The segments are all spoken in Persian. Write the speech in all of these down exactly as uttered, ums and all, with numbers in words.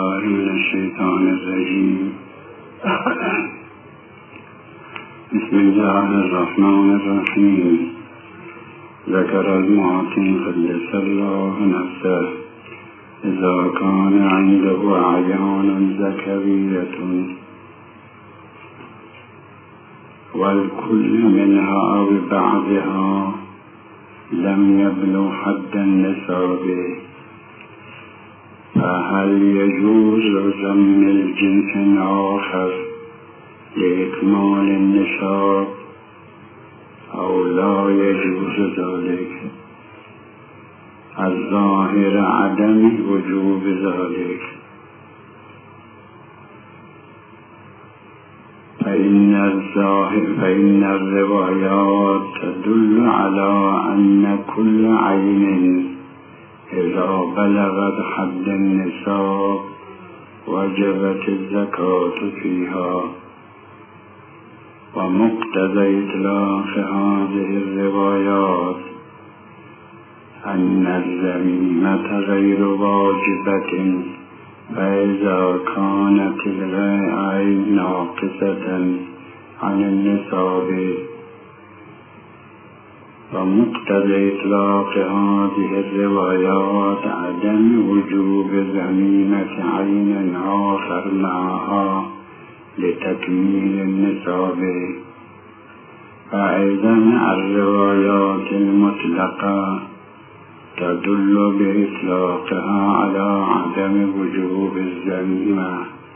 بالله من الشيطان الرجيم. بسم الله الرحمن الرحيم. ذكر المعطي قدس الله نفسه إذا كان عنده أعيان ذكرية والكل منها أو بعضها لم يبلغ حد النصاب، فهل يجوز ضم الجنس آخر لإكمال النصاب أو لا يجوز ذلك؟ الظاهر عدم وجوب ذلك، فإن الظاهر فإن الروايات تدل على أن كل عين إذا بلغت حد النصاب وجبت الزكاة فيها، ومقتضى إطلاق هذه الروايات أن الذمة غير واجبة، فإذا كانت العين ناقصة عن النصاب ومقتضى إطلاق هذه الروايات عدم وجوب ذميمة عين آخر معها لتكميل النصاب، فأيضا الروايات المطلقة تدل بإطلاقها على عدم وجوب الذميمة،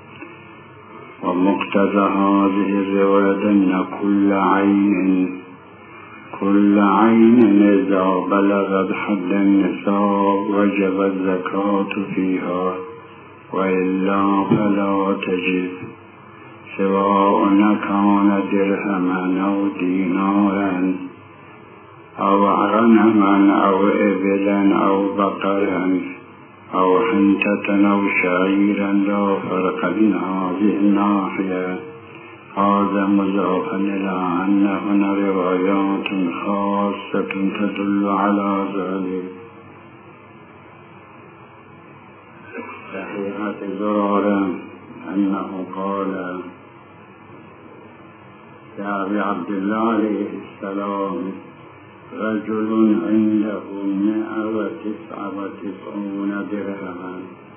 ومقتضى هذه الرواية أن كل عين كل عين إذا بلغت حد النصاب وجب الزكاة فيها، وإلا فلا تجب، سواء كان درهما أو دينارا أو غنما أو إبلا أو بقرا أو حنطة أو شعيرا، لا فرق من هذه الناحية. هذا مضاف إلى أن هنا روايات خاصة تدل على ذلك. صحيحة زرارة أنه قال يا أبي عبد الله عليه السلام: رجل عنده مئة وتسعة وتسعون درهما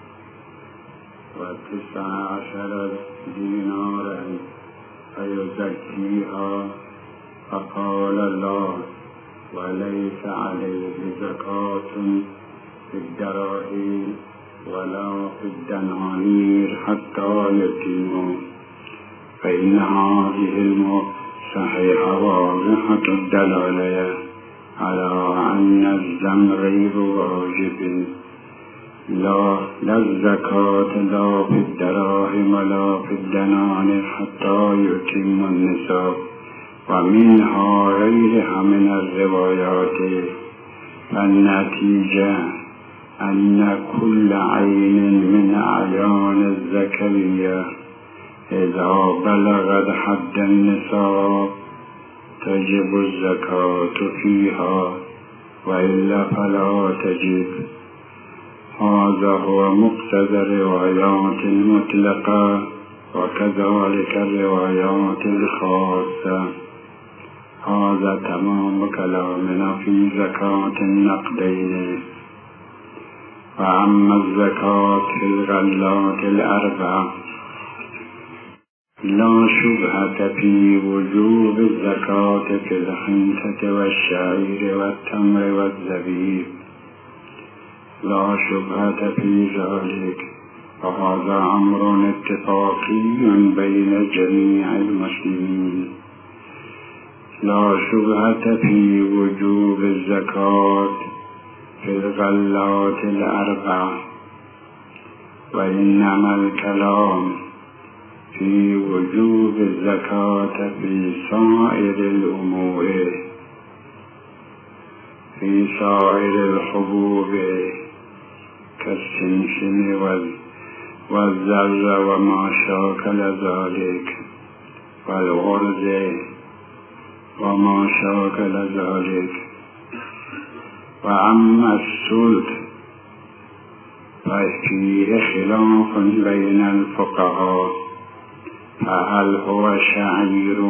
وتسع عشر دينارا فيزكيها، فقال الله: وليس عليه زكاة في الدراهم ولا في الدنانير حتى يتيموا، فإن هذه الصحيحة واضحة الدلالة على أن الذم غير واجب، لا لا الزكاة لا في الدراهم ولا في الدنانير حتى يتم النصاب. ومنها غيرها من الروايات، فالنتيجة أن كل عين من أعيان الذكرية إذا بلغت حد النصاب تجب الزكاة فيها، وإلا فلا تجب. هذا هو مقتضى الروايات المطلقة، وكذلك الروايات الخاصة. هذا تمام كلامنا في زكاة النقدين. وأما الزكاة في الغلات الأربعة لا شبهة في وجوب الزكاة في الحنطة والشعير والتمر والزبيب، لا شبهة في ذلك، وهذا أمر اتفاقي بين جميع المسلمين. لا شبهة في وجوب الزكاة في الغلات الأربعة، وإنما الكلام في وجوب الزكاة في سائر الأمور، في سائر الحبوب كالسمسم والزر وما شاكل ذلك، والغرز وما شاكل ذلك. وأما السلط ففيه خلاف بين الفقهاء، فهل هو شعير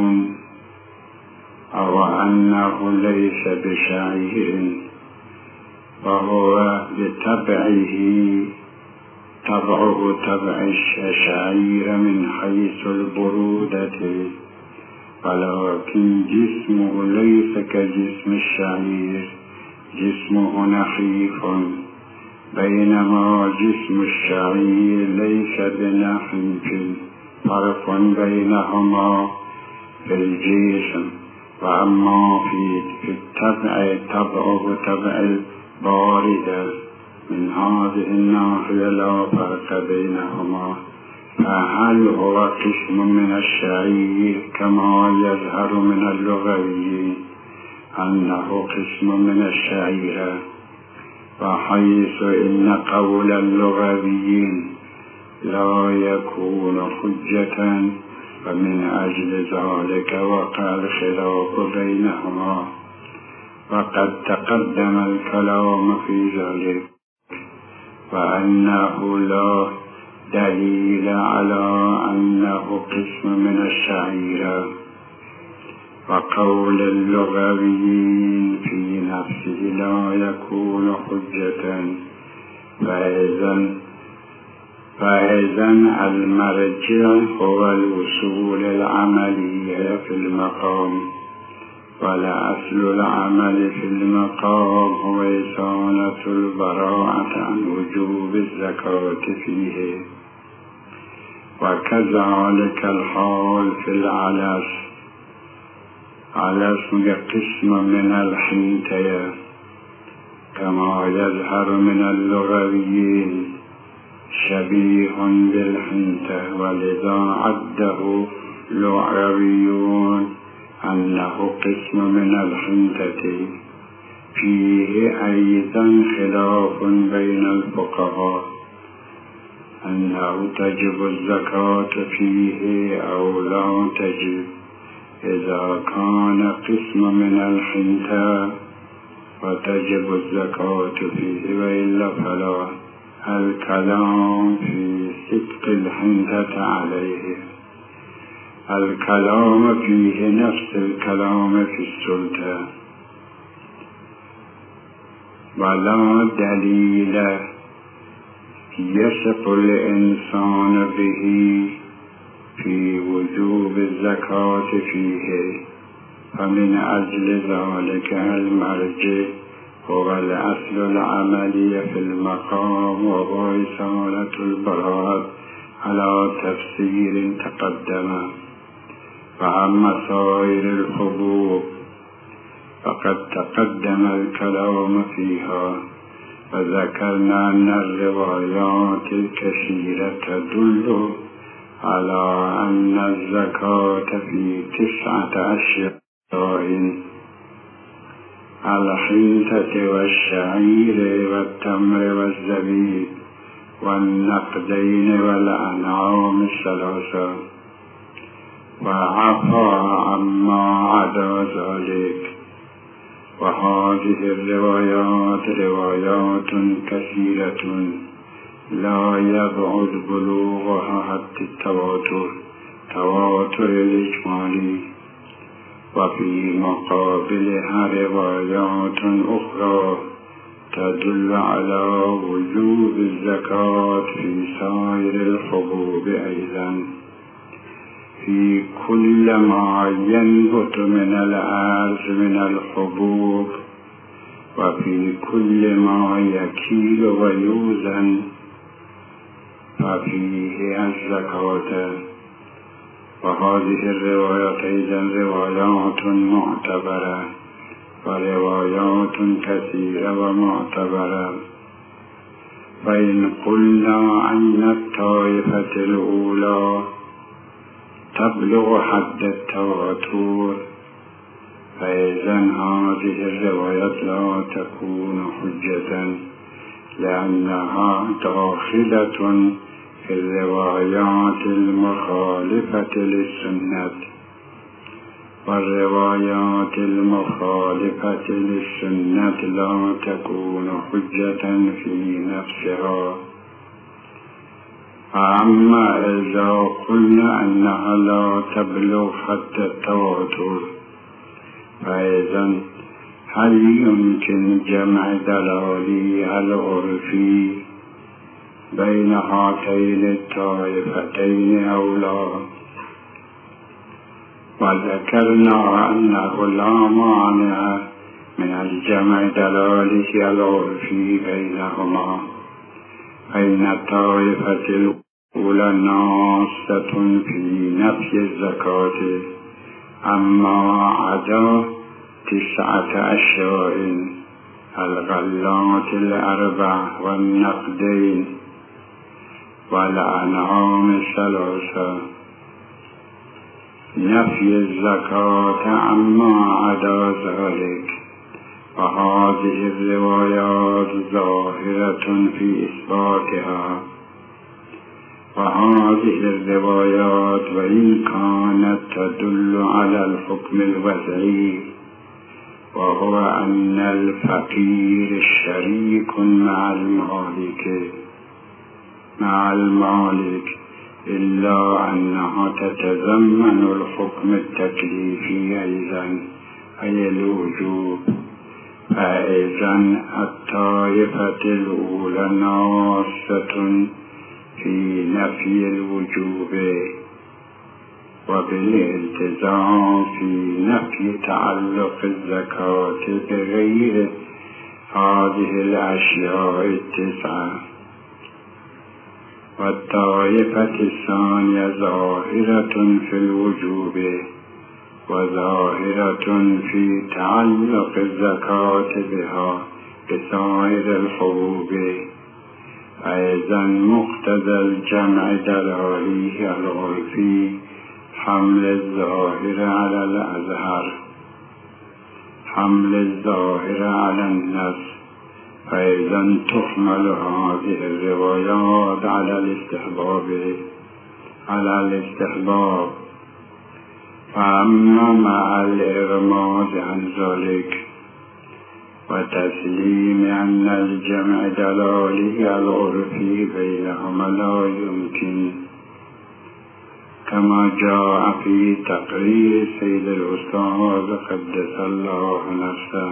أو أنه ليس بشعير؟ فهو بطبعه طبعه طبع الشعير من حيث البرودة، ولكن جسمه ليس كجسم الشعير، جسمه نحيف، بينما جسم الشعير ليس بنحيف. فرق بينهما في الجسم، وأما في الطبع طبعه طبع الباردة، من هذه الناحية لا فرق بينهما. فهل هو قسم من الشعير كما يظهر من اللغويين أنه قسم من الشعير؟ وحيث إن قول اللغويين لا يكون حجة، فمن أجل ذلك وقع الخلاف بينهما، وقد تقدم الكلام في ذلك، وأنه لا دليل على أنه قسم من الشعير. وقول اللغويين في نفسه لا يكون حجة، فإذن فإذن المرجع هو الوصول العملي في المقام، والأصل العمل في المقام هو إزالة البراءة عن وجوب الزكاة فيه. وكذلك الحال في العلف. علف قسم من الحنتية كما يظهر من اللغويين، شبيه بالحنتة، ولذا عده لغويون أنه قسم من الحنتة. فيه أيضا خلاف بين الفقهاء أنه تجب الزكاة فيه أو لا تجب. إذا كان قسم من الحنتة فتجب الزكاة فيه، وإلا فلا. الكلام في صدق الحنتة عليه. الكلام فيه نفس الكلام في السلطة، ولا دليل يثق الإنسان به في وجوب الزكاة فيه، فمن أجل ذلك المرجع هو الأصل العملي في المقام، وهو إزالة البراءة على تفسير تقدم. وأما سائر الحبوب فقد تقدم الكلام فيها، وذكرنا أن الروايات الكثيرة تدل على أن الزكاة في تسعة أشياء: الحنطة والشعير والتمر والزبيب والنقدين والأنعام الثلاثة. وعفى عما عدا ذلك. وهذه الروايات روايات كثيرة لا يبعد بلوغها حتى التواتر تواتر الإجمالي، وفي مقابلها روايات أخرى تدل على وجوب الزكاة في سائر الحبوب أيضا، في كل ما ينبت من الأرض من الحبوب، وفي كل ما يكيل ويوزن ففيه الزكاة. وهذه الروايات أيضا روايات معتبرة، وروايات كثيرة ومعتبرة. فإن قلنا أن الطائفة الأولى تبلغ حد التواتر، فإذن هذه الروايات لا تكون حجة، لأنها داخلة في الروايات المخالفة للسنة. والروايات المخالفة للسنة لا تكون حجة في نفسها، أما إذا قلنا أنها لا تبلغ حد التواتر فإذا هل يمكن جمع دلالي العرفي بين هاتين الطائفتين أو لا؟ وذكرنا أنه لا مانع من الجمع دلالي العرفي بينهما، فإن الطائفة الأولى ناصة في نفي الزكاة أما عدا تسعة أشياء: الغلات الأربع والنقدين والأنعام الثلاثة. نفي الزكاة عما عدا ذلك، وهذه الروايات ظاهرة في إثباتها، وهذه الروايات وإن كانت تدل على الحكم الوضعي، وهو أن الفقير شريك مع المالك مع المالك إلا أنها تتضمن الحكم التكليفي أيضا أي الوجوب. فإذن الطائفة الأولى ناصة في نفي الوجوب وبالالتزام في نفي تعلق الزكاة بغير هذه الأشياء التسعة، والطائفة الثانية ظاهرة في الوجوب وظاهرة في تعلق الزكاة بها بسائر الحبوب. أيضا مقتضى الجمع دلالي العرفي حمل الظاهر على الأظهر حمل الظاهر على النص، فإذا تحمل هذه الروايات على الاستحباب على الاستحباب فأما مع الإغماض عن ذلك وتسليم أن الجمع دلالي العرفي بينهما لا يمكن، كما جاء في تقرير سيد الأستاذ قدس الله نفسه،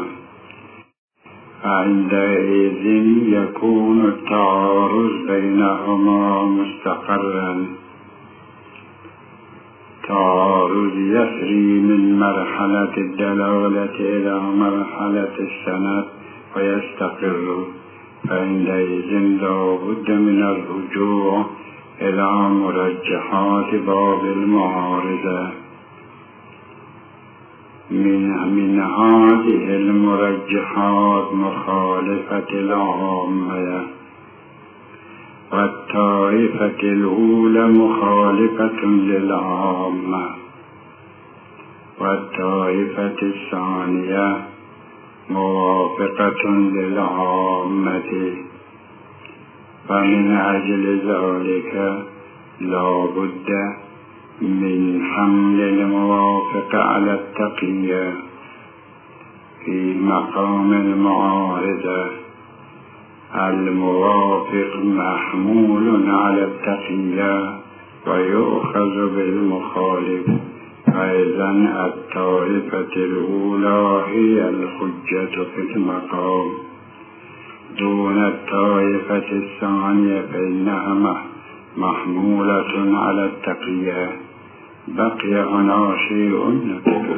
فعندئذ يكون التعارض بينهما مستقرا، تعارض يسري من مرحلة الدلالة إلى مرحلة السند ويستقر، فعندئذ لا بد من الرجوع إلى مرجحات باب المعارضة. من من هذه المرجحات مخالفة العامة، والطائفة الأولى مخالفة للعامة، والطائفة الثانية موافقة للعامة. فمن أجل ذلك لا بد من حمل الموافقة على التقية في مقام المعارضة. الموافق محمول على التقية ويؤخذ بالمخالف، فإذا الطائفة الأولى هي الحجة في المقام دون الطائفة الثانية، فإنها محمولة على التقية. بقي هنا شيء